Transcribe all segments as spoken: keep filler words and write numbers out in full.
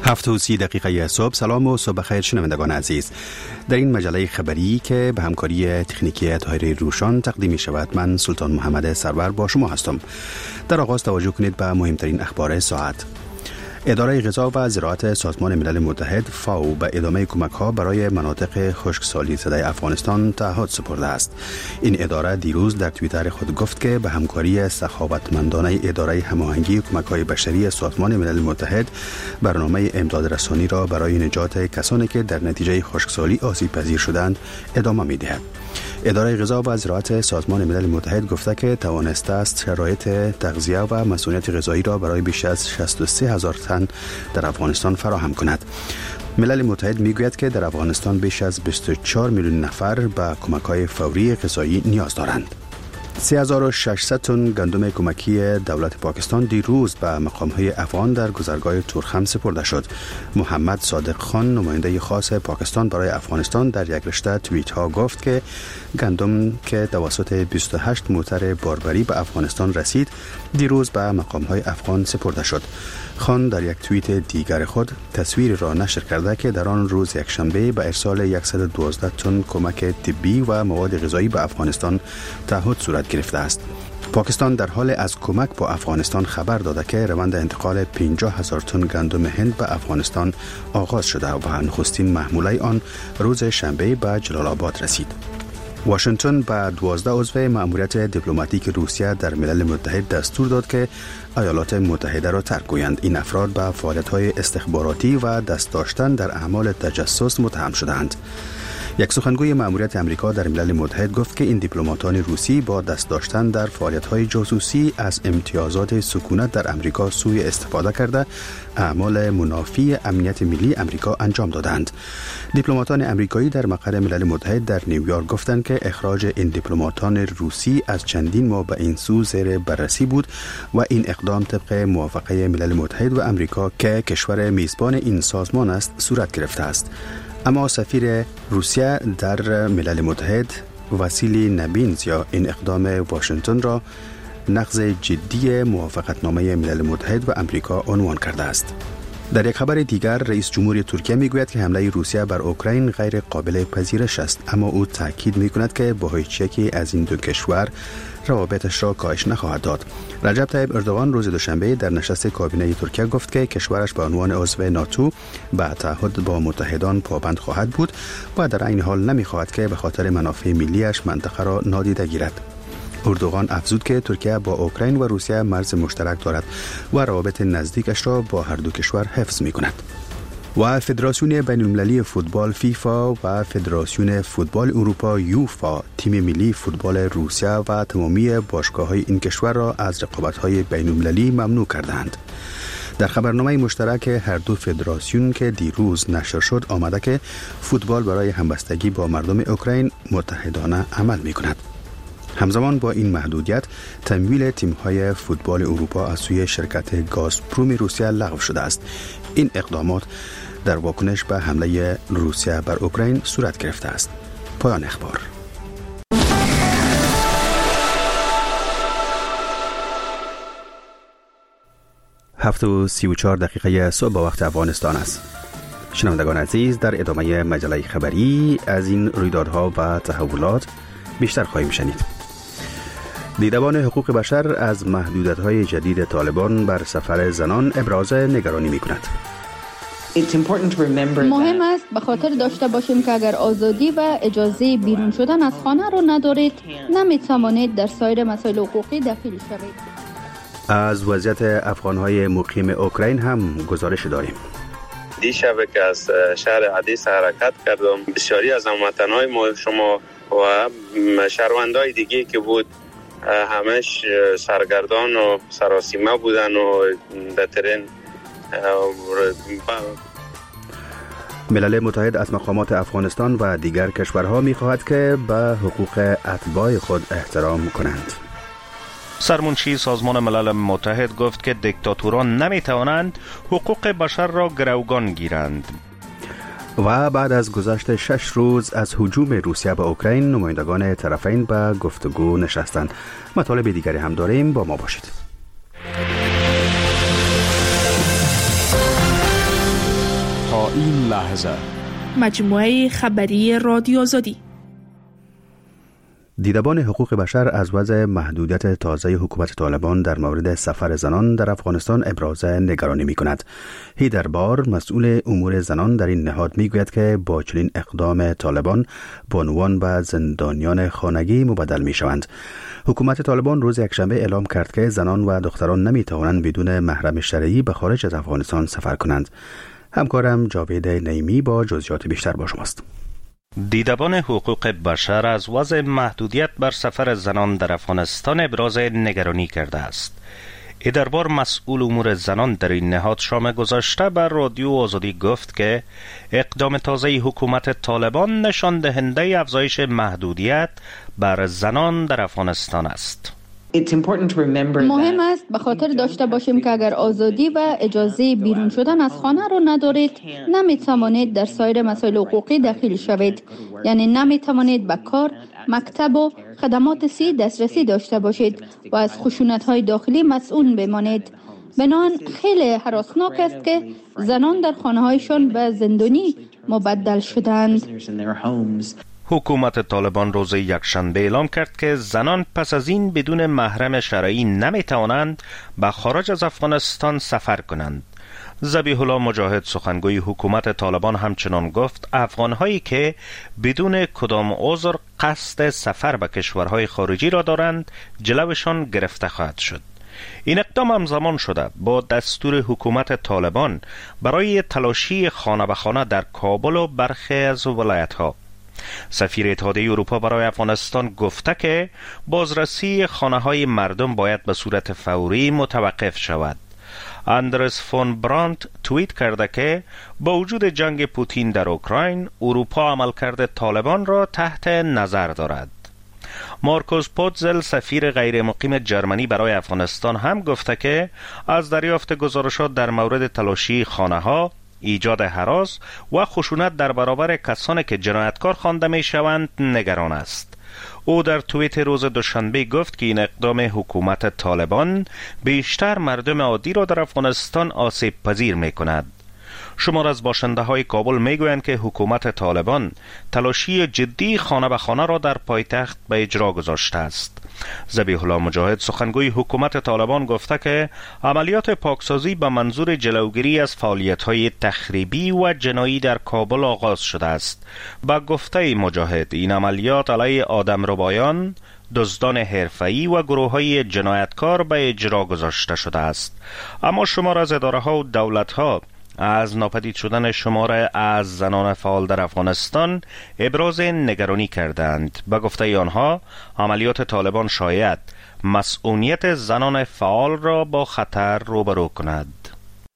هفت و سی دقیقه صبح. سلام و صبح خیر شنوندگان عزیز. در این مجله خبری که به همکاری تکنیکی طاهر روشان تقدیم می شود، من سلطان محمد سرور با شما هستم. در آغاز توجه کنید به مهمترین اخبار ساعت. اداره غذا و زراعت سازمان ملل متحد فاو به ادامه کمک‌ها برای مناطق خشکسالی زده افغانستان تعهد سپرده است. این اداره دیروز در توییتر خود گفت که به همکاری سخاوتمندانه اداره هماهنگی کمک‌های بشری سازمان ملل متحد برنامه امداد رسانی را برای نجات کسانی که در نتیجه خشکسالی آسیب پذیر شدند ادامه می‌دهد. اداره غذا و زراعت سازمان ملل متحد گفته که توانسته است شرایط تغذیه و مسئولیت غذایی را برای بیش از شصت و سه هزار تن در افغانستان فراهم کند. ملل متحد میگوید که در افغانستان بیش از بیست و چهار میلیون نفر به کمک‌های فوری غذایی نیاز دارند. سه هزار و ششصد تن گندم کمکی دولت پاکستان دیروز به مقام‌های افغان در گذرگاه تورخم سپرده شد. محمد صادق خان، نماینده خاص پاکستان برای افغانستان، در یک رشته توییت ها گفت که گندم که توسط بیست و هشت موتر باربری به افغانستان رسید دیروز به مقام‌های افغان سپرده شد. خان در یک توییت دیگر خود تصویر را نشر کرده که در آن روز یک شنبه به ارسال صد و دوازده تن کمک طبی و مواد غذایی به افغانستان تعهد صورت گرفته است. پاکستان در حال از کمک با افغانستان خبر داده که روند انتقال پنجاه هزار تن گندم هند به افغانستان آغاز شده و نخستین محموله آن روز شنبه به جلال آباد رسید. واشنگتن به دوازده عضو مأموریت دیپلماتیک روسیه در ملل متحد دستور داد که ایالات متحده را ترک کنند. این افراد به فعالیت‌های استخباراتی و دست داشتن در اعمال تجسس متهم شدند. یک سخنگوی مأموریت امریکا در ملل متحد گفت که این دیپلماتان روسی با دست داشتن در فعالیت‌های جاسوسی از امتیازات سکونت در امریکا سوء استفاده کرده اعمال منافی امنیت ملی امریکا انجام دادند. دیپلماتان امریکایی در مقر ملل متحد در نیویورک گفتند که اخراج این دیپلماتان روسی از چندین ماه به این سو زیر بررسی بود و این اقدام طبق موافقه ملل متحد و امریکا که کشور میزبان این سازمان است صورت گرفته است. اما سفیر روسیه در ملل متحد واسیلی نبینزیا این اقدام واشنگتن را نقض جدی موافقتنامه ملل متحد و امریکا عنوان کرده است. در یک خبر دیگر، رئیس جمهوری ترکیه میگوید که حمله روسیه بر اوکراین غیر قابل پذیرش است، اما او تاکید میکند که با هیچ یکی از این دو کشور روابطش را کاهش نخواهد داد. رجب طیب اردوغان روز دوشنبه در نشست کابینه ترکیه گفت که کشورش به عنوان عضو ناتو به تعهد با متحدان پابند خواهد بود و در این حال نمیخواهد که به خاطر منافع ملیش منطقه را نادیده گیرد. اردوغان افزود که ترکیه با اوکراین و روسیه مرز مشترک دارد و روابط نزدیکش را با هر دو کشور حفظ می کند. و فدراسیون بین‌المللی فوتبال فیفا و فدراسیون فوتبال اروپا یوفا تیم ملی فوتبال روسیه و تمامی باشگاه‌های این کشور را از رقابت‌های بین‌المللی ممنوع کردند. در خبرنامه مشترک هر دو فدراسیون که دیروز نشر شد آمده که فوتبال برای همبستگی با مردم اوکراین متحدانه عمل می‌کند. همزمان با این محدودیت، تمویل تیم‌های فوتبال اروپا از سوی شرکت گازپروم روسیه لغو شده است. این اقدامات در واکنش به حمله روسیه بر اوکراین صورت گرفته است. پایان اخبار. هفت و سی و چهار دقیقه صبح با وقت افغانستان است. شنوندگان عزیز، در ادامه مجله خبری از این رویدادها و تحولات بیشتر خواهیم شنید. دیدبان حقوق بشر از محدودیت‌های جدید طالبان بر سفر زنان ابراز نگرانی می‌کند. مهم است به خاطر داشته باشیم که اگر آزادی و اجازه بیرون شدن از خانه را ندارید، نمی‌توانید در سایر مسائل حقوقی دخیل شوید. از وضعیت افغان‌های مقیم اوکراین هم گزارش داریم. دیشب که از شهر عدیس حرکت کردم، بسیاری از هموطنان ما شما و شهروندای دیگه که بود همش سرگردان و سراسیمه بودن و در ترین. ملل متحد از مقامات افغانستان و دیگر کشورها می‌خواهد که به حقوق اتباع خود احترام کنند. سرمنشی سازمان ملل متحد گفت که دیکتاتوران نمی‌توانند حقوق بشر را گروگان گیرند. و بعد از گذشت شش روز از هجوم روسیه به اوکراین، نمایندگان طرفین به گفتگو نشستند. مطالب دیگری هم داریم، با ما باشید. این لحظه. مجموعه خبری رادیو آزادی. دیدبان حقوق بشر از وضع محدودیت تازه حکومت طالبان در مورد سفر زنان در افغانستان ابراز نگرانی می کند. هیدر بار مسئول امور زنان در این نهاد می گوید که با چنین اقدام طالبان بانوان و زندانیان خانگی مبدل می شوند. حکومت طالبان روز یکشنبه اعلام کرد که زنان و دختران نمی توانند بدون محرم شرعی به خارج از افغانستان سفر کنند. همکارم جاوید نعیمی با جزئیات بیشتر با شماست. دیدبان حقوق بشر از وضع محدودیت بر سفر زنان در افغانستان ابراز نگرانی کرده است. ایدربار مسئول امور زنان در این نهاد شام گذشته بر رادیو آزادی گفت که اقدام تازه حکومت طالبان نشان دهنده افزایش محدودیت بر زنان در افغانستان است. مهم است به خاطر داشته باشیم که اگر آزادی و اجازه بیرون شدن از خانه را ندارید، نمی توانید در سایر مسائل حقوقی داخل شوید. یعنی نمی توانید به کار، مکتب و خدمات سی دسترسی داشته باشید و از خشونت های داخلی مسئول بمانید. بنابراین خیلی هراسناک است که زنان در خانه هایشان به زندانی مبدل شدند. حکومت طالبان روز یکشنبه اعلام کرد که زنان پس از این بدون محرم شرعی نمی توانند به خارج از افغانستان سفر کنند. ذبیح الله مجاهد سخنگوی حکومت طالبان همچنان گفت افغانهایی که بدون کدام عذر قصد سفر به کشورهای خارجی را دارند جلوشان گرفته خواهد شد. این اقدام همزمان شده با دستور حکومت طالبان برای تلاشی خانه به خانه در کابل و برخی از ولایت‌ها. سفیر اتحادیه اروپا برای افغانستان گفته که بازرسی خانه های مردم باید به صورت فوری متوقف شود. اندرس فون برانت توییت کرده که با وجود جنگ پوتین در اوکراین، اروپا عملکرد طالبان را تحت نظر دارد. مارکوس پوتزل سفیر غیر مقیم جرمنی برای افغانستان هم گفته که از دریافت گزارشات در مورد تلاشی خانه ها، ایجاد هراس و خشونت در برابر کسانی که جنایتکار خوانده می شوند نگران است. او در توییت روز دوشنبه گفت که این اقدام حکومت طالبان بیشتر مردم عادی را در افغانستان آسیب پذیر می کند. شمار از باشنده های کابل می گویند که حکومت طالبان تلاشی جدی خانه به خانه را در پایتخت به اجرا گذاشته است. ذبیح الله مجاهد سخنگوی حکومت طالبان گفته که عملیات پاکسازی به منظور جلوگیری از فعالیت‌های تخریبی و جنایی در کابل آغاز شده است. با گفته مجاهد این عملیات علیه آدمربایان، دزدان حرفه‌ای و گروه‌های جنایتکار به اجرا گذاشته شده است. اما شمار از اداره‌ها و دولت‌ها از ناپدید شدن شمار از زنان فعال در افغانستان ابراز نگرانی کردند. به گفته آنها عملیات طالبان شاید مسئولیت زنان فعال را با خطر روبرو کند.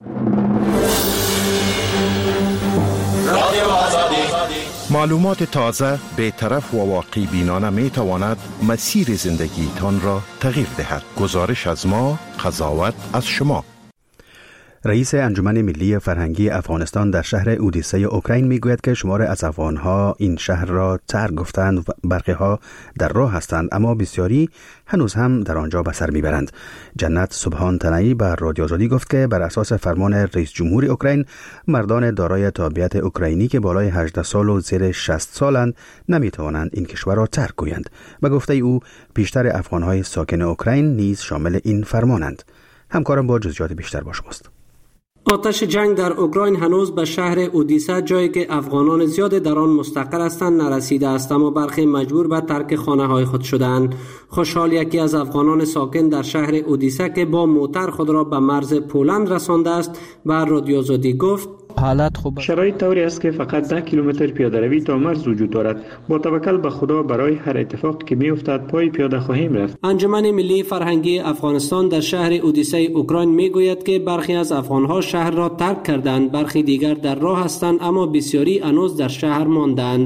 معلومات تازه، بی‌طرف و واقعی بینانه می تواند مسیر زندگی تان را تغییر دهد. گزارش از ما، قضاوت از شما. رئیس انجمن ملی فرهنگی افغانستان در شهر اودیسه اوکراین میگوید که شمار از افغانها این شهر را ترک گفتند و برخی ها در راه هستند، اما بسیاری هنوز هم در آنجا به سر میبرند. جنت سبحان تنایی بر رادیو آزادی گفت که بر اساس فرمان رئیس جمهور اوکراین، مردان دارای تابعیت اوکراینی که بالای هجده سال و زیر شصت سالند نمیتوانند این کشور را ترک گویند. به گفته او بیشتر افغانهای ساکن اوکراین نیز شامل این فرمانند. همکارم با جزئیات بیشتر با شماست. آتش جنگ در اوکراین هنوز به شهر اودیسه، جایی که افغانان زیاد در آن مستقر هستند، نرسیده است، اما برخی مجبور به ترک خانه‌های خود شدند. خوشحال، یکی از افغانان ساکن در شهر اودیسه که با موتر خود را به مرز پولند رسانده است، بر رادیو آزادی گفت: حالت خوب. شرایط طوری است که فقط ده کیلومتر پیاده روی تا مرز وجود دارد. با توکل به خدا برای هر اتفاق که میافتد پای پیاده خواهیم رفت. انجمن ملی فرهنگی افغانستان در شهر اودیسه اوکراین میگوید که برخی از افغانها شهر را ترک کردند، برخی دیگر در راه هستند، اما بسیاری هنوز در شهر ماندند.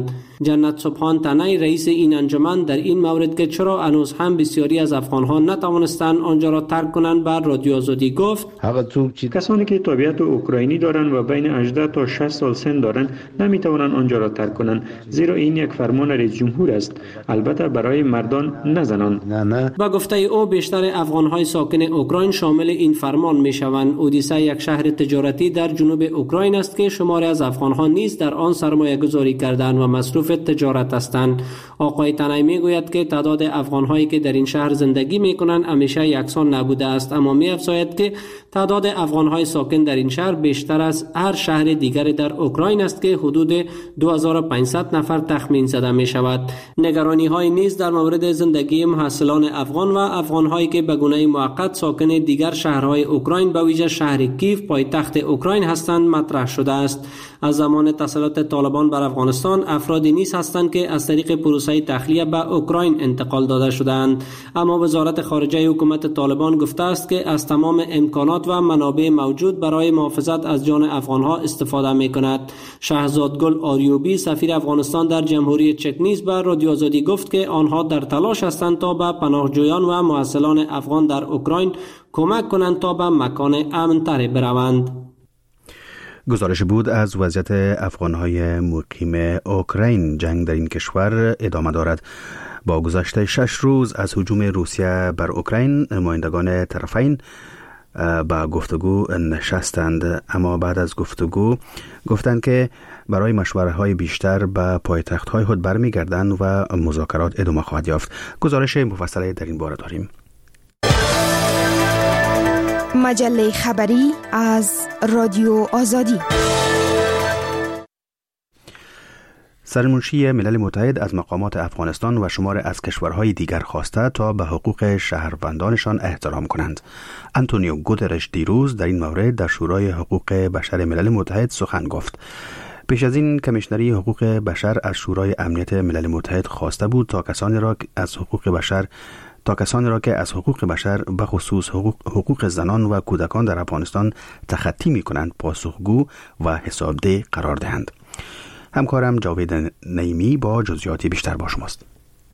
جنت سبحان تنی رئیس این انجمن در این مورد که چرا هنوز هم بسیاری از افغان‌ها نتوانستند آنجا را ترک کنند بر رادیو آزادی گفت: کسانی که تابعیت اوکراینی دارند و بین هجده تا شصت سال سن دارند نمیتوانند آنجا را ترک کنند، زیرا این یک فرمان رئیس جمهور است، البته برای مردان نه زنان. با گفته او بیشتر افغان‌های ساکن اوکراین شامل این فرمان میشوند. اودیسه یک شهر تجارتی در جنوب اوکراین است که شماری از افغان‌ها نیز در آن سرمایه گذاری کردند و مصروف تجارت هستند. آقای تنی میگوید که تعداد افغان‌هایی که در این شهر زندگی میکنند همیشه یکسان نبوده است، اما می‌افزاید که تعداد افغان‌های ساکن در این شهر بیشتر از هر شهر دیگر در اوکراین است که حدود دو هزار و پانصد نفر تخمین زده می‌شود. نگرانی‌های نیز در مورد زندگی محصلان افغان و افغان‌هایی که به گونه موقت ساکن دیگر شهرهای اوکراین به ویژه شهر کیف پایتخت اوکراین هستند مطرح شده است. از زمان تسلط طالبان بر افغانستان افرادی نیز هستند که از طریق پروسه تخلیه به اوکراین انتقال داده شدند، اما وزارت خارجه حکومت طالبان گفته است که از تمام امکانات و منابع موجود برای محافظت از جان افغانها استفاده می‌کند. شهزاد گل آریوبی سفیر افغانستان در جمهوری چک نیز به رادیو آزادی گفت که آنها در تلاش هستند تا به پناهجویان و محصلان افغان در اوکراین کمک کنند تا به مکان امن‌تر بروند. گزارش بود از وضعیت افغان‌های مقیم اوکراین. جنگ در این کشور ادامه دارد. با گذشت شش روز از هجوم روسیه بر اوکراین، نمایندگان طرفین با گفتگو نشستند، اما بعد از گفتگو گفتند که برای مشوره‌های بیشتر به پایتخت‌های خود برمیگردند و مذاکرات ادامه خواهد یافت. گزارش مفصلی در این باره داریم. مجله خبری از رادیو آزادی. سرمنشی ملل متحد از مقامات افغانستان و شمار از کشورهای دیگر خواسته تا به حقوق شهروندانشان احترام کنند. آنتونیو گوترش دیروز در این مورد در شورای حقوق بشر ملل متحد سخن گفت. پیش از این کمیشنری حقوق بشر از شورای امنیت ملل متحد خواسته بود تا کسانی را از حقوق بشر تا کسانی را که از حقوق بشر به خصوص حقوق, حقوق زنان و کودکان در افغانستان تخطی می کنند پاسخگو و حسابده قرار دهند. همکارم جاوید نعیمی با جزئیات بیشتر با شماست.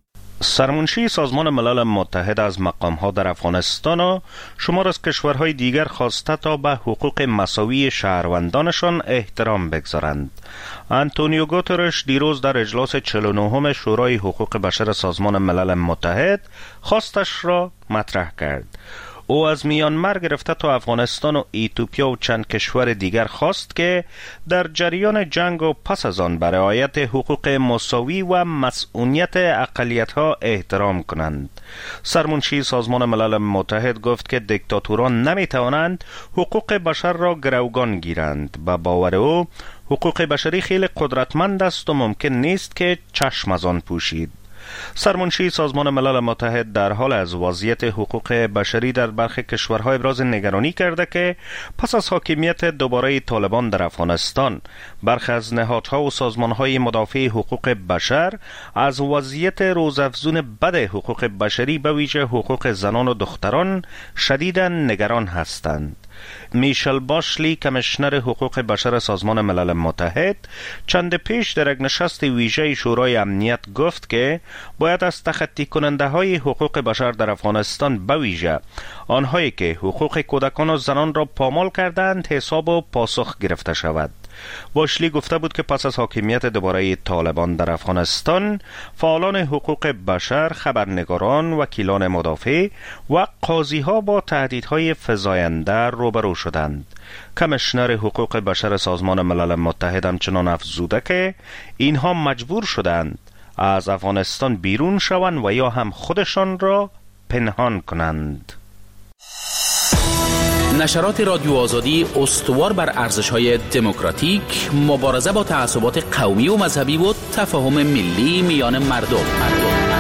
سرمنشی سازمان ملل متحد از مقام‌ها در افغانستان و شمار از کشورهای دیگر خواسته تا به حقوق مساوی شهروندانشان احترام بگذارند. آنتونیو گوترش دیروز در اجلاس چهل و نهم شورای حقوق بشر سازمان ملل متحد خواستش را مطرح کرد. او از میانمار گرفته تا افغانستان و ایتوپیا و چند کشور دیگر خواست که در جریان جنگ و پس از آن بر رعایت حقوق مساوی و مسئولیت اقلیت‌ها احترام کنند. سرمنشی سازمان ملل متحد گفت که دیکتاتوران نمی‌توانند حقوق بشر را گروگان گیرند. به باور او حقوق بشری خیلی قدرتمند است و ممکن نیست که چشم از آن پوشید. سرمنشی سازمان ملل متحد در حال از وضعیت حقوق بشری در برخی کشورها ابراز نگرانی کرده که پس از حاکمیت دوباره طالبان در افغانستان برخی از نهادها و سازمانهای مدافع حقوق بشر از وضعیت روزافزون بد حقوق بشری به ویژه حقوق زنان و دختران شدیداً نگران هستند. میشل باشلی کمیشنر حقوق بشر سازمان ملل متحد چند پیش در یک نشست ویژه شورای امنیت گفت که باید از تخطی کننده های حقوق بشر در افغانستان به ویژه آنهایی که حقوق کودکان و زنان را پامال کردند حساب و پاسخ گرفته شود. باشلی گفته بود که پس از حاکمیت دوباره طالبان در افغانستان فعالان حقوق بشر، خبرنگاران، وکیلان مدافع و قاضی ها با تهدیدهای فزاینده روبرو شدند. کمیشنر حقوق بشر سازمان ملل متحد همچنان افزوده که اینها مجبور شدند از افغانستان بیرون شوند و یا هم خودشان را پنهان کنند. نشرات رادیو آزادی استوار بر ارزش‌های دموکراتیک، مبارزه با تعصبات قومی و مذهبی و تفاهم ملی میان مردم. مردم.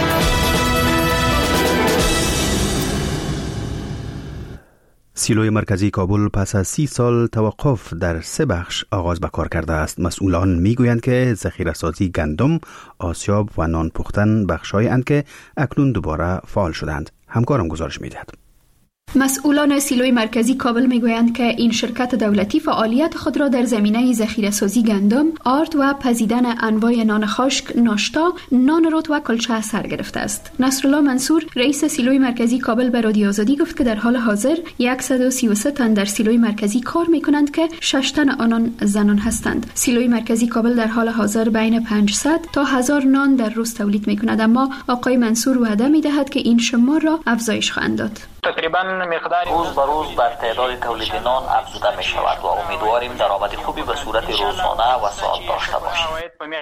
سیلوی مرکزی کابل پس از سی سال توقف در سه بخش آغاز به کار کرده است. مسئولان میگویند که ذخیره‌سازی گندم، آسیاب و نان پختن بخش‌هایی اند که اکنون دوباره فعال شدند. همکارم گزارش می‌دهد. مسئولان سیلوی مرکزی کابل میگویند که این شرکت دولتی فعالیت خود را در زمینه ذخیره‌سازی گندم، آرد و پزیدن انواع نان خشک، ناشتا، نان رود و کلچه سر گرفته است. نصرالله منصور رئیس سیلوی مرکزی کابل به رادیو آزادی گفت که در حال حاضر صد و سی و سه تن در سیلوی مرکزی کار میکنند که شش تن آنان زنان هستند. سیلوی مرکزی کابل در حال حاضر بین پانصد تا هزار نان در روز تولید میکند، اما آقای منصور وعده میدهد که این شمار را افزایش خواهند داد. تقریبا مقدار روز به روز بر تعداد تولید نان افزوده می شود و امیدواریم درآمد خوبی به صورت روزانه و ساعت داشته باشیم.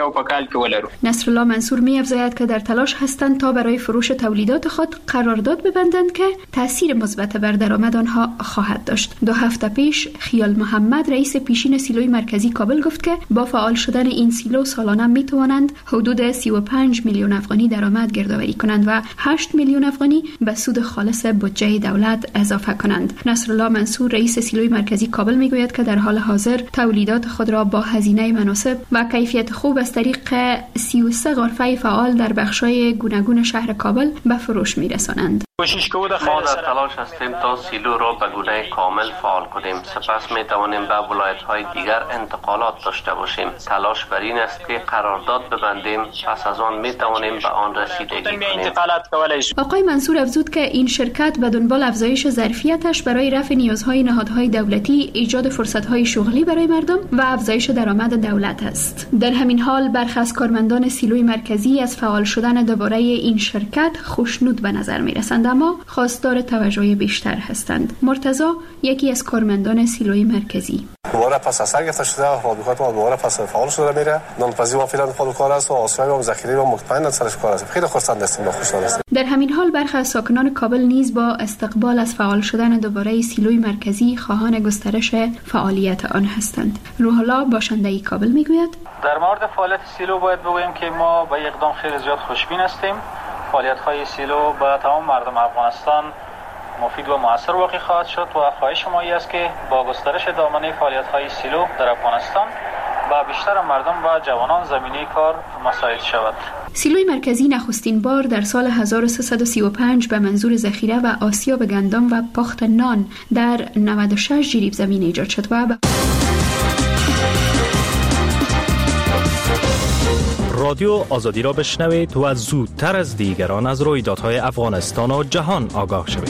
نصرالله منصور می افزاید که در تلاش هستند تا برای فروش تولیدات خود قرارداد ببندند که تاثیر مثبت بر درآمد آنها خواهد داشت. دو هفته پیش خیال محمد رئیس پیشین سیلوی مرکزی کابل گفت که با فعال شدن این سیلو سالانه می توانند حدود سی و پنج میلیون افغانی درآمد گردآوری کنند و هشت میلیون افغانی به سود خالص بودجه دولت اضافه کنند. نصرالله منصور رئیس سیلوی مرکزی کابل می گوید که در حال حاضر تولیدات خود را با هزینه مناسب و کیفیت خوب از طریق سی و سه غرفه فعال در بخش‌های گوناگون شهر کابل به فروش می‌رسانند. ما در تلاش هستیم تا سیلو را به گونه کامل فعال کنیم، سپس می توانیم به ولایت‌های دیگر انتقالات داشته باشیم. تلاش بر این است که قرارداد ببندیم، پس از آن می توانیم به آن رسیدگی کنیم. آقای منصور افزود که این شرکت به دنبال افزایش ظرفیتش برای رفع نیازهای نهادهای دولتی، ایجاد فرصت‌های شغلی برای مردم و افزایش درآمد دولت است. در همین حال برخی از کارمندان سیلوی مرکزی از فعال شدن دوباره این شرکت خوشنود به نظر می‌رسند، اما خواستار توجه بیشتر هستند. مرتضی یکی از کارمندان سیلوی مرکزی: دوباره پس از سر گرفته شده و فابریکات ما دوباره پس فعال شده میره. نانپزی ما فعلا فعال کار است و آسیای ما ذخیره ما مطمئنا سرش کار است. خیلی خرسند هستیم و خوشحال هستیم. در همین حال برخی از ساکنان کابل نیز با استقبال از فعال شدن دوباره سیلوی مرکزی خواهان گسترش فعالیت آن هستند. روح الله باشنده کابل میگوید: در مورد فعالیت سیلو باید بگوییم که ما با اقدام خیلی زیاد خوشبین هستیم. فعالیت‌های سیلو به تمام مردم افغانستان مفید و مؤثر واقع خواهد شد و خواهش ما است که با گسترش دامنه فعالیت‌های سیلو در افغانستان با بیشتر مردم و جوانان زمینه کار مساعد شود. سیلوی مرکزی نخستین بار در سال هزار و سیصد و سی و پنج به منظور ذخیره و آسیاب گندم و پخت نان در نود و شش جریب زمین ایجاد شد و ب... رادیو آزادی را بشنوید و زودتر از دیگران از رویدادهای افغانستان و جهان آگاه شوید.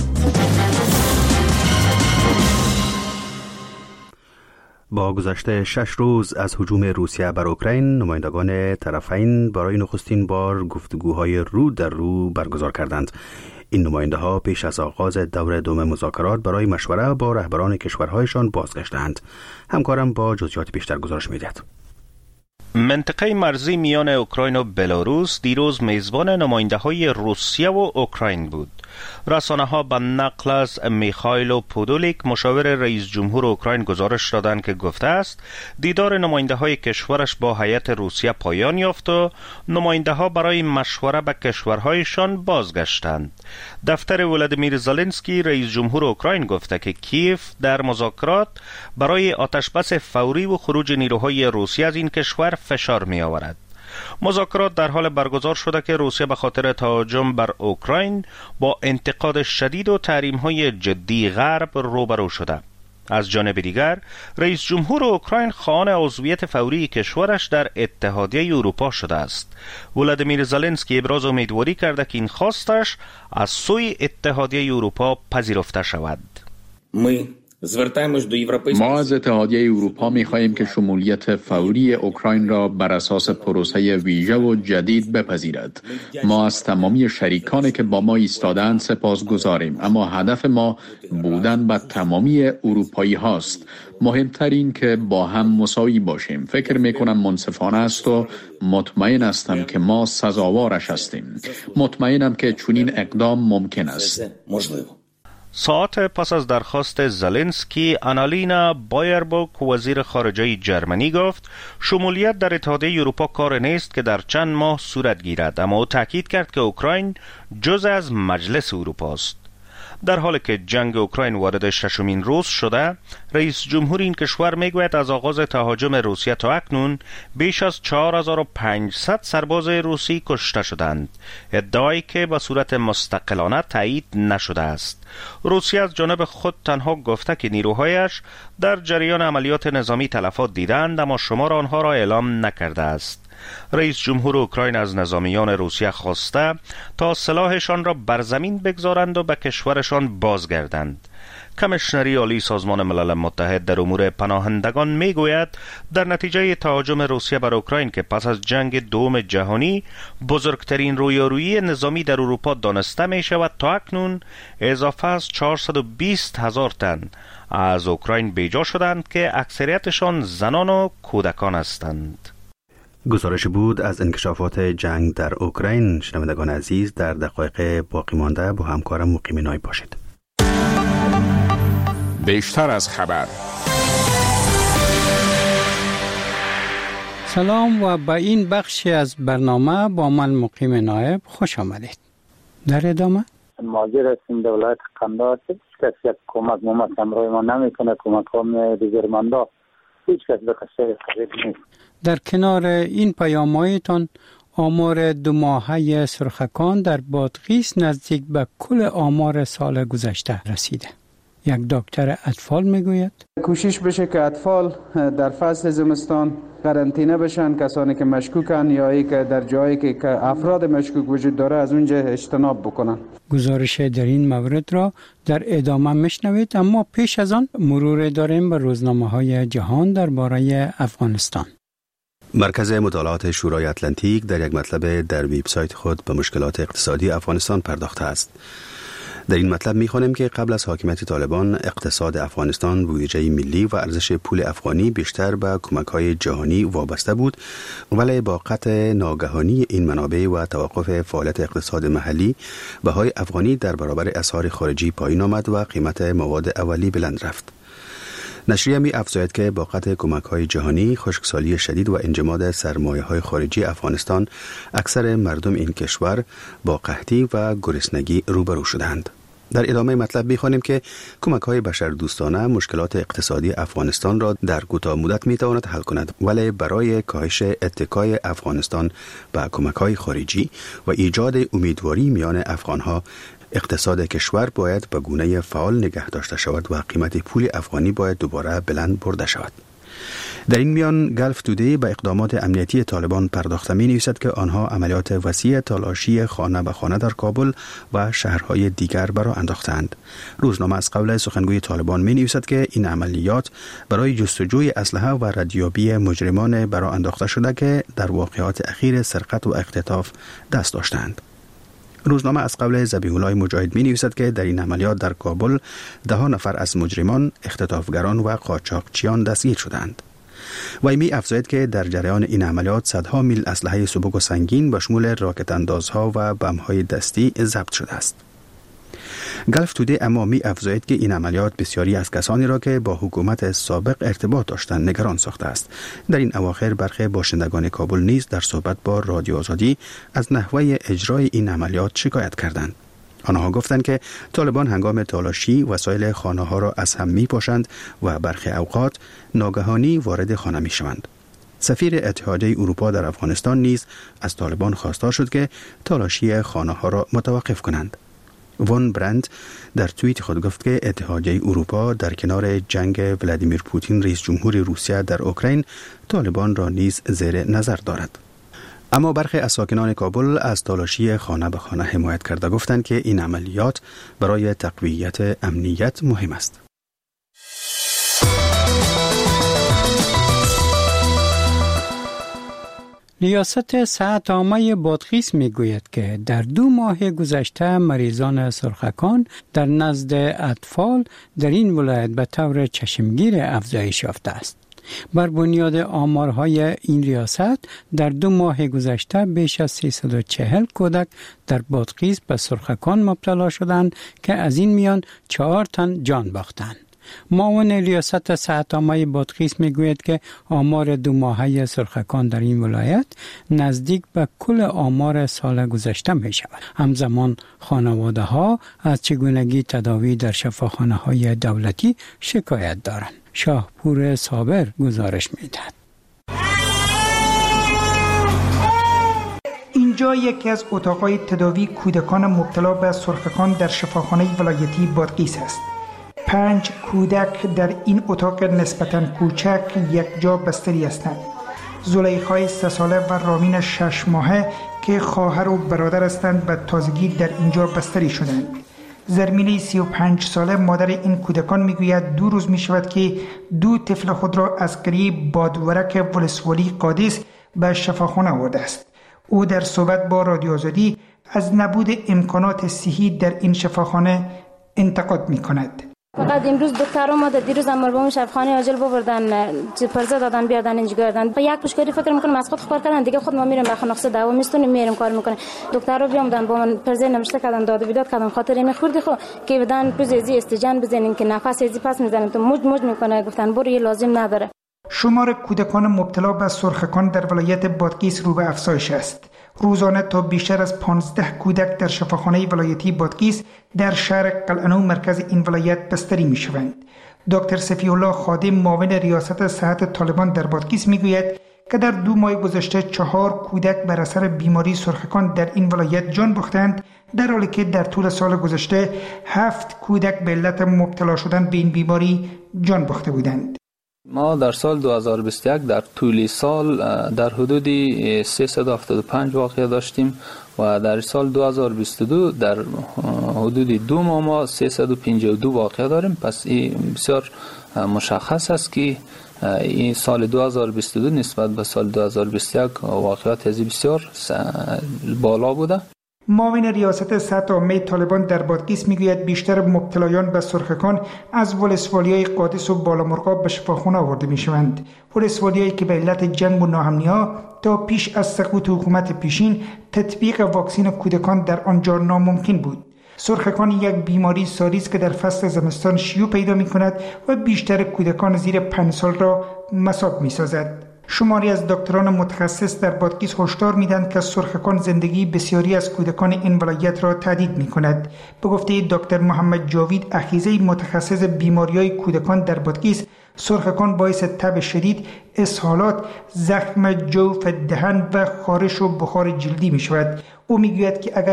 با گذشت شش روز از هجوم روسیه بر اوکراین، نمایندگان طرفین برای نخستین بار گفتگوهای رو در رو برگزار کردند. این نماینده ها پیش از آغاز دور دوم مذاکرات برای مشوره با رهبران کشورهایشان بازگشتند. همکارم با جزئیات بیشتر گزارش می‌دهد. منطقه مرزی میان اوکراین و بلاروس دیروز میزبان نماینده‌های روسیه و اوکراین بود. رسانه‌ها به نقل از میخائیل پودولیک مشاور رئیس جمهور اوکراین گزارش دادند که گفته است دیدار نماینده‌های کشورش با هیئت روسیه پایان یافت و نماینده‌ها برای مشوره به کشورهایشان بازگشتند. دفتر ولادیمیر زلنسکی رئیس جمهور اوکراین گفته که کیف در مذاکرات برای آتشبس فوری و خروج نیروهای روسیه از این کشور فشار می آورد. مذاکرات در حال برگزار شده که روسیه به خاطر تهاجم بر اوکراین با انتقاد شدید و تحریم‌های جدی غرب روبرو شده. از جانب دیگر رئیس جمهور اوکراین خواهان عضویت فوری کشورش در اتحادیه اروپا شده است. ولادیمیر زلنسکی ابراز امیدواری کرده که این خواستش از سوی اتحادیه اروپا پذیرفته شود. ما از اتحادیه اروپا می خواهیم که شمولیت فوری اوکراین را بر اساس پروسه ویژه و جدید بپذیرد. ما از تمامی شریکانی که با ما ایستادند سپاسگزاریم، اما هدف ما بودن با تمامی اروپایی هاست. مهمترین که با هم مساوی باشیم. فکر می کنم منصفانه است و مطمئن هستم که ما سزاوارش هستیم. مطمئنم که چنین اقدام ممکن است. ساعت پس از درخواست زلنسکی، آنالینا بایربوک وزیر خارجه جرمنی گفت شمولیت در اتحادیه اروپا کار نیست که در چند ماه صورت گیرد، اما او تاکید کرد که اوکراین جزء از مجلس اروپا است. در حالی که جنگ اوکراین وارد ششمین روز شده، رئیس جمهور این کشور میگوید از آغاز تهاجم روسیه تا اکنون بیش از چهار هزار و پانصد سرباز روسی کشته شدند، ادعایی که به صورت مستقلانه تایید نشده است. روسیه از جانب خود تنها گفته که نیروهایش در جریان عملیات نظامی تلفات دیدند، اما شمار آنها را اعلام نکرده است. رئیس جمهور اوکراین از نظامیان روسیه خواسته تا سلاحشان را بر زمین بگذارند و به کشورشان بازگردند. کمیشنری عالی سازمان ملل متحد در امور پناهندگان میگوید در نتیجه تهاجم روسیه بر اوکراین که پس از جنگ دوم جهانی بزرگترین رویارویی نظامی در اروپا دانسته می شود، تا اکنون اضافه از چهارصد و بیست هزار تن از اوکراین بیجا شدند که اکثریتشان زنان و کودکان هستند. گزارش بود از انکشافات جنگ در اوکراین. شنوندگان عزیز، در دقایق باقی مانده با همکارم مقیم نای باشید. بیشتر از خبر. سلام و به این بخشی از برنامه با من مقیم نایب خوش آمدید. در ادامه مهاجر هستیم در ولایت قندهار، هیچ کس یک کمک ممت همراه ما نمیکنه، کمک ها میاد دیگرمندا، هیچ کس به قصه خرید نیست. در کنار این پیام‌هایتان آمار دو ماهه سرخکان در بادغیس نزدیک به کل آمار سال گذشته رسیده. یک دکتر اطفال میگوید کوشش بشه که اطفال در فصل زمستان قرنطینه بشن، کسانی که مشکوکن یا ای که در جایی که افراد مشکوک وجود داره از اونجا اجتناب بکنن. گزارش در این مورد را در ادامه میشنوید، اما پیش از آن مرور داریم به روزنامه‌های جهان درباره افغانستان. مرکز مطالعات شورای اتلانتیک در یک مطلب در وبسایت خود به مشکلات اقتصادی افغانستان پرداخته است. در این مطلب می‌خوانیم که قبل از حاکمیت طالبان اقتصاد افغانستان بودجه ملی و ارزش پول افغانی بیشتر به کمک‌های جهانی وابسته بود، ولی با قطع ناگهانی این منابع و توقف فعالیت اقتصاد محلی، بهای افغانی در برابر اسعار خارجی پایین آمد و قیمت مواد اولیه بلند رفت. نشریه می افزاید که با قطع کمک‌های جهانی، خشکسالی شدید و انجماد سرمایه‌های خارجی افغانستان، اکثر مردم این کشور با قحطی و گرسنگی روبرو شدند. در ادامه مطلب می‌خوانیم که کمک‌های بشردوستانه مشکلات اقتصادی افغانستان را در کوتاه مدت می‌تواند حل کند، ولی برای کاهش اتکای افغانستان به کمک‌های خارجی و ایجاد امیدواری میان افغان‌ها، اقتصاد کشور باید به گونه فعال نگه داشته شود و قیمت پول افغانی باید دوباره بلند برده شود. در این میان گلف تودی به اقدامات امنیتی طالبان پرداخته می نویسد که آنها عملیات وسیع تالاشی خانه به خانه در کابل و شهرهای دیگر برا انداختند. روزنامه از قول سخنگوی طالبان می نویسد که این عملیات برای جستجوی اسلحه و ردیابی مجرمان برا انداخته شده که در واقعات اخیر سرقت و اختطاف دست داشتند. روزنامه از قول ذبیح الله مجاهد می نویسد که در این عملیات در کابل ده ها نفر از مجرمان، اختطافگران و قاچاقچیان دستگیر شدند. وی می افزاید که در جریان این عملیات صدها میل اسلحه سبک و سنگین به شمول راکت اندازها و بم‌های دستی ضبط شده است. گلف تودی اما می افزاید که این عملیات بسیاری از کسانی را که با حکومت سابق ارتباط داشتند نگران ساخته است. در این اواخر برخی باشندگان کابل نیز در صحبت با رادیو آزادی از نحوه اجرای این عملیات شکایت کردند. آنها گفتند که طالبان هنگام تالاشی وسایل خانه ها را از هم می پاشند و برخی اوقات ناگهانی وارد خانه می شوند. سفیر اتحادیه اروپا در افغانستان نیز از طالبان خواستار شد که تالاشی خانه ها را متوقف کنند. وان برند در توییت خود گفت که اتحادیه اروپا در کنار جنگ ولادیمیر پوتین رئیس جمهور روسیه در اوکراین طالبان را نیز زیر نظر دارد. اما برخی از ساکنان کابل از تالاشی خانه به خانه حمایت کرده گفتند که این عملیات برای تقویت امنیت مهم است. ریاست صحت عامه بادغیس میگوید که در دو ماه گذشته مریضان سرخکان در نزد اطفال در این ولایت به طور چشمگیر افزایش یافته است. بر بنیاد آمارهای این ریاست در دو ماه گذشته بیش از سیصد و چهل کودک در بادغیس به سرخکان مبتلا شدند که از این میان چهار تن جان باختند. معاون ریاست صحت عامه بادغیس میگوید که آمار دو ماهه سرخکان در این ولایت نزدیک به کل آمار سال گذشته می شود. همزمان خانواده ها از چگونگی تداوی در شفاخانه های دولتی شکایت دارند. شاهپور صابر گزارش میدهد. اینجا یکی از اتاقهای تداوی کودکان مبتلا به سرخکان در شفاخانه ولایتی بادغیس است. پنج کودک در این اتاق نسبتاً کوچک یک جا بستری هستند. زلیخای سه ساله و رامین شش ماهه که خواهر و برادر هستند به تازگی در اینجا بستری شدند. زرمینه سی و پنج ساله مادر این کودکان میگوید دو روز می شود که دو طفل خود را از قریه بادورک ولسوالی قادس به شفاخانه آورده است. او در صحبت با رادیو آزادی از نبود امکانات صحی در این شفاخانه انتقاد می کند. فقط امروز دکتر اومد، دیروز هم مربوم شفاخانه عاجل بردن، پرزه دادن بیادن اینجا گردن. با یک پشکاری فکر میکنم از خود کار کردن دیگه، خود ما میریم به خانقسه دعوا میستونیم میریم کار میکنه. دکتر رو بیامدن با من پرزه نوشته کردن، داد و بیداد کردن، خاطر می خوردی خو که بدن پزیزی استجان بزنین که نفس ازی پس میزنیم تو موج موج میکنه. گفتن برو یه لازم نداره. شمار کودکان مبتلا به سرخکان در ولایت بادغیس رو به افزایش است. روزانه تا بیشتر از پانزده کودک در شفاخانه ولایتی بادغیس در شهر قلعه‌نو مرکز این ولایت بستری می شوند. دکتر صفی الله خادم معاون ریاست صحت طالبان در بادغیس می گوید که در دو ماه گذشته چهار کودک بر اثر بیماری سرخکان در این ولایت جان باختند، در حالی که در طول سال گذشته هفت کودک به علت مبتلا شدن به این بیماری جان باخته بودند. ما در سال دو هزار و بیست و یک در طول سال در حدود سیصد و هفتاد و پنج واقعه داشتیم و در سال دو هزار و بیست و دو در حدود دو ماه ما سیصد و پنجاه و دو واقعه داریم. پس این بسیار مشخص است که این سال دو هزار و بیست و دو نسبت به سال دو هزار و بیست و یک واقعات ازی بسیار بالا بوده. معاون ریاست صحت عامه طالبان در بادغیس میگوید بیشتر مبتلایان به سرخکان از ولسوالی‌های قادس و بالامرغاب به شفاخانه آورده میشوند. ولسوالی‌هایی که به علت جنگ و ناامنی‌ها تا پیش از سقوط حکومت پیشین تطبیق واکسن کودکان در آنجا ناممکن بود. سرخکان یک بیماری ساری است که در فصل زمستان شیوع پیدا می‌کند و بیشتر کودکان زیر پنج سال را مصاب می‌سازد. شماری از دکتران متخصص در بادغیس هشدار میدن که سرخکان زندگی بسیاری از کودکان این ولایت را تهدید میکند. به گفته دکتر محمد جاوید اخیزه متخصص بیماری‌های کودکان در بادغیس، سرخکان باعث تب شدید، اسهالات، زخم جوف دهن و خارش و بخار جلدی میشود. او میگوید که اگر